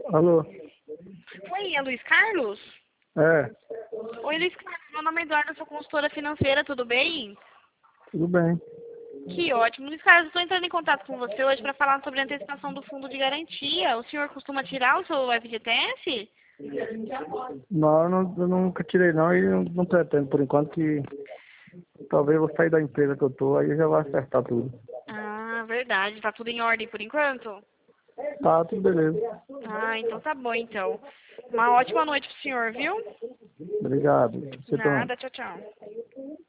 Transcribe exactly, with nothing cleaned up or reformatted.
Alô? Oi, é Luiz Carlos? É, Oi, Luiz Carlos. Meu nome é Eduardo, eu sou consultora financeira, tudo bem? tudo bem. Que ótimo. Luiz Carlos, estou entrando em contato com você hoje para falar sobre a antecipação do fundo de garantia. O senhor costuma tirar o seu F G T S? Não, eu, não, eu nunca tirei não e não, não pretendo por enquanto que talvez eu vou sair da empresa que eu tô, aí já vai acertar tudo. Ah, verdade. Tá tudo em ordem por enquanto? Tá, tudo beleza. Ah, então tá bom, então. Uma ótima noite pro senhor, viu? Obrigado. Você também. Nada, tchau, tchau.